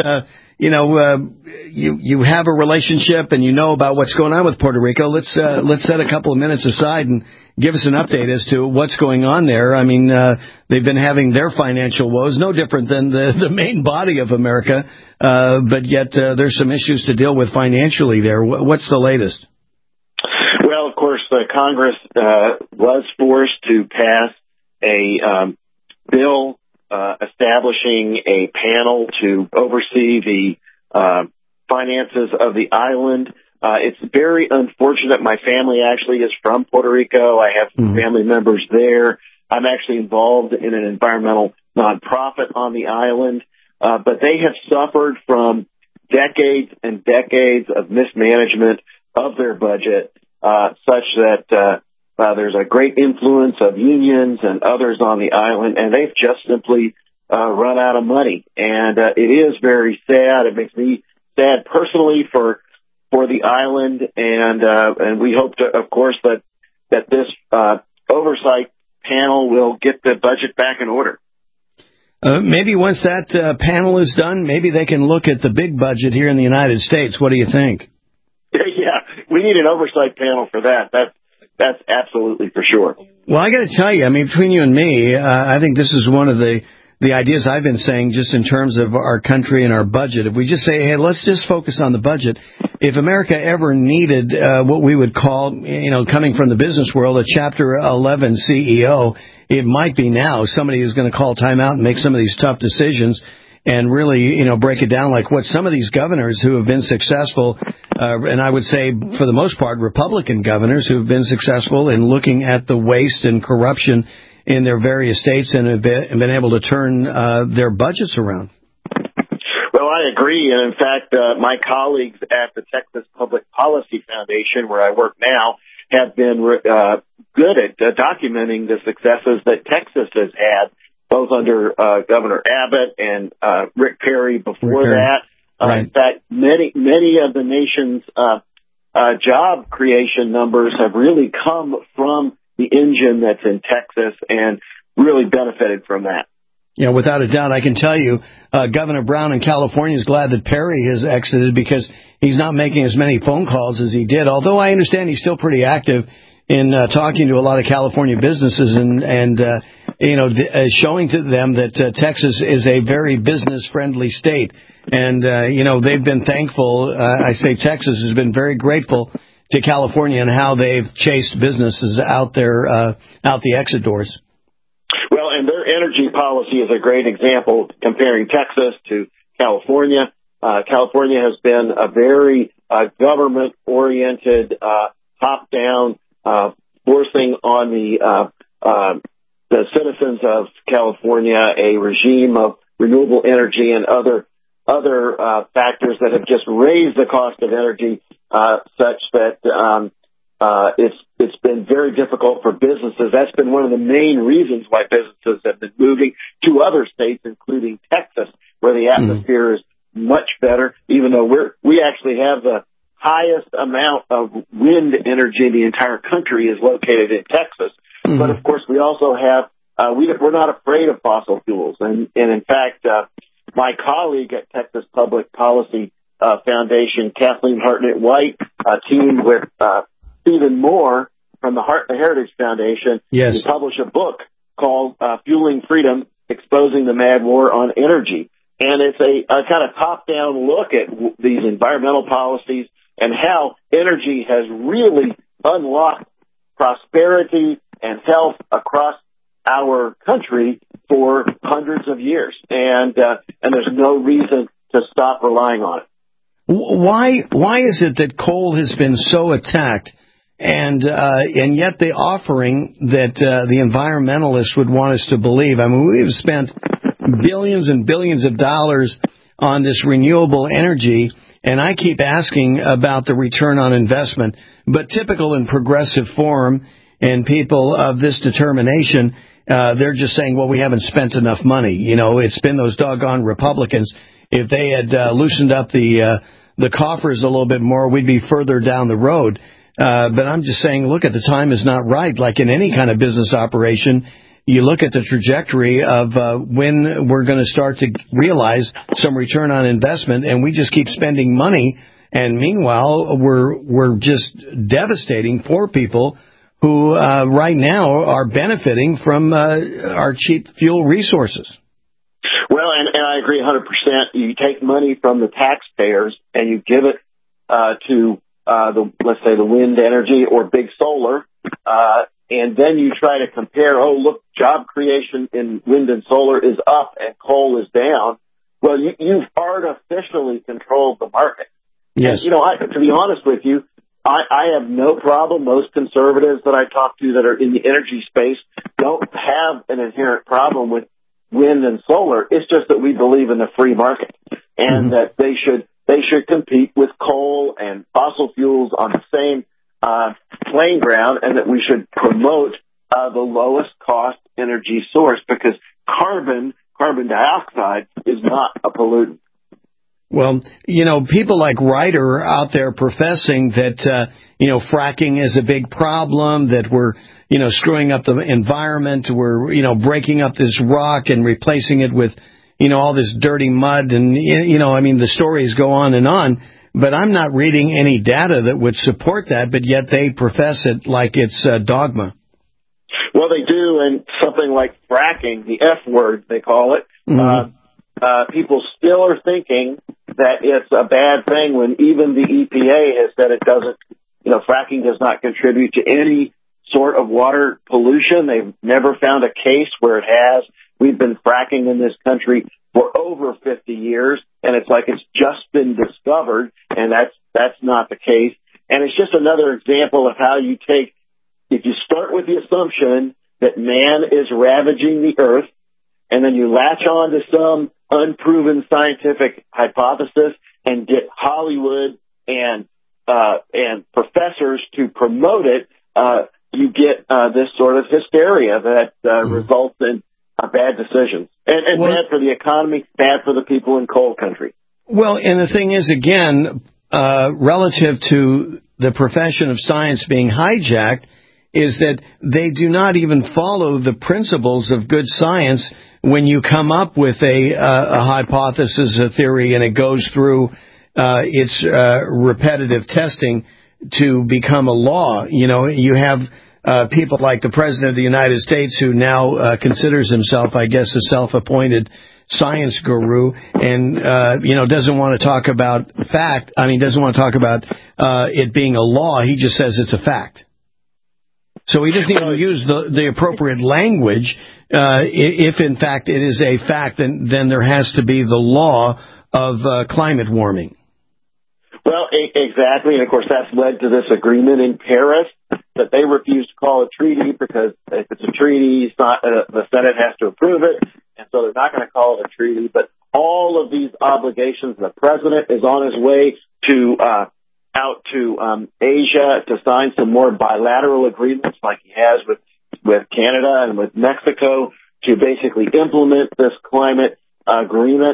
you have a relationship and you know about what's going on with Puerto Rico, let's set a couple of minutes aside and give us an update as to what's going on there. I mean, they've been having their financial woes, no different than the main body of America, but yet there's some issues to deal with financially there. What's the latest? Well, of course, Congress was forced to pass a bill establishing a panel to oversee the finances of the island. It's very unfortunate. My family actually is from Puerto Rico. I have family members there. I'm actually involved in an environmental nonprofit on the island. But they have suffered from decades and decades of mismanagement of their budget, such that there's a great influence of unions and others on the island, and they've just simply run out of money. And it is very sad. It makes me sad personally for the island, and we hope to, of course, that this oversight panel will get the budget back in order. Maybe once that panel is done, maybe they can look at the big budget here in the United States. What do you think? Yeah, we need an oversight panel for that. That's absolutely for sure. Well, I got to tell you, I mean, between you and me, I think this is one of the ideas I've been saying just in terms of our country and our budget. If we just say, hey, let's just focus on the budget. If America ever needed what we would call, coming from the business world, a Chapter 11 CEO, it might be now somebody who's going to call time out and make some of these tough decisions and really, break it down like what some of these governors who have been successful, and I would say for the most part Republican governors who have been successful in looking at the waste and corruption in their various states and have been able to turn their budgets around. Well, I agree. And in fact, my colleagues at the Texas Public Policy Foundation, where I work now, have been good at documenting the successes that Texas has had, both under Governor Abbott and Rick Perry before that. Right. In fact, many of the nation's job creation numbers have really come from the engine that's in Texas and really benefited from that. Yeah, without a doubt. I can tell you, Governor Brown in California is glad that Perry has exited because he's not making as many phone calls as he did, although I understand he's still pretty active in talking to a lot of California businesses and showing to them that Texas is a very business-friendly state. And, they've been thankful. I say Texas has been very grateful to California and how they've chased businesses out the exit doors. Well, and their energy policy is a great example comparing Texas to California. California has been a very government-oriented, top-down, forcing on the citizens of California a regime of renewable energy and other factors that have just raised the cost of energy such that it's been very difficult for businesses. That's been one of the main reasons why businesses have been moving to other states, including Texas, where the atmosphere is much better, even though we actually have the highest amount of wind energy in the entire country is located in Texas. But of course, we also have we're not afraid of fossil fuels, and in fact, my colleague at Texas Public Policy Foundation, Kathleen Hartnett-White, teamed with Stephen Moore from the Heritage Foundation to publish a book called Fueling Freedom, Exposing the Mad War on Energy. And it's a kind of top-down look at these environmental policies and how energy has really unlocked prosperity and health across our country for hundreds of years. And there's no reason to stop relying on it. Why is it that coal has been so attacked, and yet the offering that the environmentalists would want us to believe? I mean, we've spent billions and billions of dollars on this renewable energy, and I keep asking about the return on investment. But typical in progressive form and people of this determination, they're just saying, well, we haven't spent enough money. It's been those doggone Republicans. If they had loosened up the coffers a little bit more, we'd be further down the road. But I'm just saying, look, at the time is not right. Like in any kind of business operation, you look at the trajectory of when we're going to start to realize some return on investment, and we just keep spending money. And meanwhile, we're just devastating poor people who right now are benefiting from our cheap fuel resources. Well, and I agree 100%. You take money from the taxpayers and you give it to let's say the wind energy or big solar, and then you try to compare, oh, look, job creation in wind and solar is up and coal is down. Well, you've artificially controlled the market. Yes. And, to be honest with you, I have no problem. Most conservatives that I talk to that are in the energy space don't have an inherent problem with wind and solar. It's just that we believe in the free market and that they should compete with coal and fossil fuels on the same playing ground, and that we should promote the lowest cost energy source, because carbon dioxide is not a pollutant. Well, people like Ryder are out there professing that, fracking is a big problem, that we're, screwing up the environment, we're, breaking up this rock and replacing it with, all this dirty mud. And, the stories go on, but I'm not reading any data that would support that, but yet they profess it like it's dogma. Well, they do, and something like fracking, the F word, they call it, people still are thinking that it's a bad thing when even the EPA has said it doesn't, fracking does not contribute to any sort of water pollution. They've never found a case where it has. We've been fracking in this country for over 50 years, and it's like it's just been discovered, and that's not the case. And it's just another example of how you take, if you start with the assumption that man is ravaging the earth, and then you latch on to some unproven scientific hypothesis and get Hollywood and professors to promote it, you get this sort of hysteria that results in bad decisions. And bad for the economy, bad for the people in coal country. Well, and the thing is, again, relative to the profession of science being hijacked, is that they do not even follow the principles of good science when you come up with a hypothesis, a theory, and it goes through its repetitive testing to become a law. You know, you have people like the President of the United States, who now considers himself, I guess, a self-appointed science guru, and doesn't want to talk about fact. I mean, doesn't want to talk about it being a law. He just says it's a fact. So he doesn't even use the appropriate language. If in fact it is a fact, then there has to be the law of climate warming. Well, exactly, and of course that's led to this agreement in Paris that they refuse to call a treaty, because if it's a treaty, it's not, the Senate has to approve it, and so they're not going to call it a treaty. But all of these obligations, the president is on his way to out to Asia to sign some more bilateral agreements like he has with Canada and with Mexico to basically implement this climate agreement.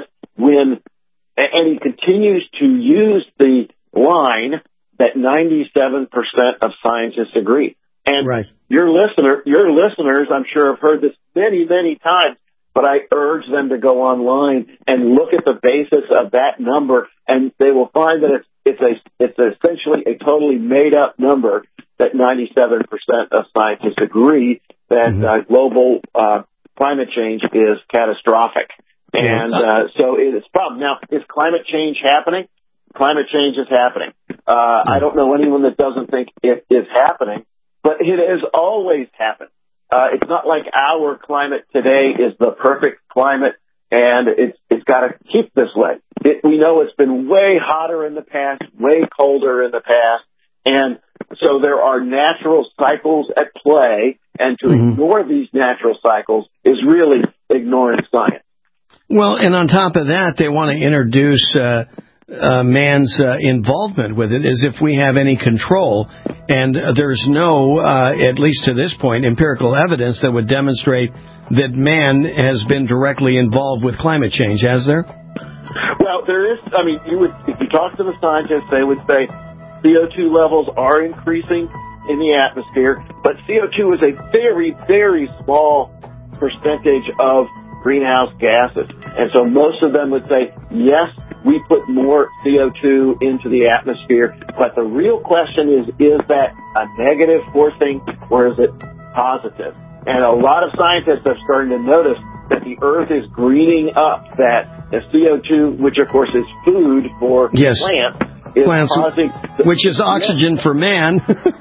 And he continues to use the line that 97% of scientists agree. And your listeners, I'm sure, have heard this many, many times, but I urge them to go online and look at the basis of that number, and they will find that it's essentially a totally made-up number, that 97% of scientists agree that global climate change is catastrophic. And so it's a problem. Now, is climate change happening? Climate change is happening. I don't know anyone that doesn't think it is happening, but it has always happened. It's not like our climate today is the perfect climate, and it's got to keep this way. We know it's been way hotter in the past, way colder in the past, and so there are natural cycles at play, and to ignore these natural cycles is really ignoring science. Well, and on top of that, they want to introduce man's involvement with it as if we have any control. And there's no, at least to this point, empirical evidence that would demonstrate that man has been directly involved with climate change, has there? Well, there is. I mean, if you talk to the scientists, they would say CO2 levels are increasing in the atmosphere, but CO2 is a very, very small percentage of greenhouse gases. And so most of them would say, yes, we put more CO2 into the atmosphere, but the real question is that a negative forcing, or is it positive? And a lot of scientists are starting to notice that the Earth is greening up, that the CO2, which of course is food for plants, is causing... Which is oxygen for man.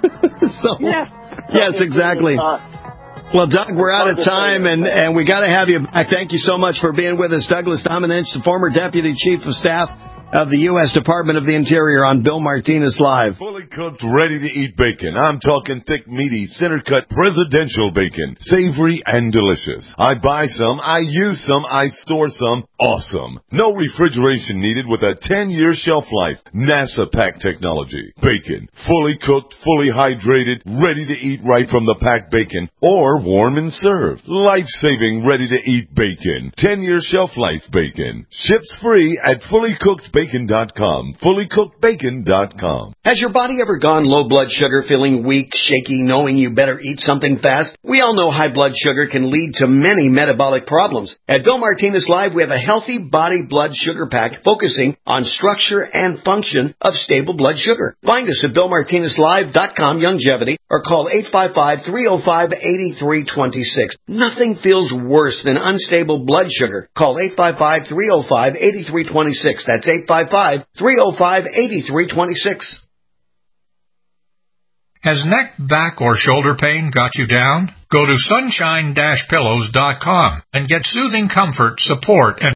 Yes, exactly. Well, Doug, we're out of time, and we got to have you back. Thank you so much for being with us. Douglas Dominich, the former Deputy Chief of Staff of the U.S. Department of the Interior, on Bill Martinez Live. Fully cooked, ready-to-eat bacon. I'm talking thick, meaty, center-cut, presidential bacon. Savory and delicious. I buy some, I use some, I store some. Awesome. No refrigeration needed with a 10-year shelf life. NASA pack technology. Bacon. Fully cooked, fully hydrated, ready to eat right from the packed bacon. Or warm and served. Life-saving, ready-to-eat bacon. 10-year shelf life bacon. Ships free at fullycookedbacon.com. Fullycookedbacon.com. Has your body ever gone low blood sugar, feeling weak, shaky, knowing you better eat something fast? We all know high blood sugar can lead to many metabolic problems. At Bill Martinez Live, we have a healthy body blood sugar pack focusing on structure and function of stable blood sugar. Find us at BillMartinezLive.com longevity or call 855-305-8326. Nothing feels worse than unstable blood sugar. Call 855-305-8326. That's 855-305-8326. Has neck, back, or shoulder pain got you down? Go to sunshine-pillows.com and get soothing comfort, support, and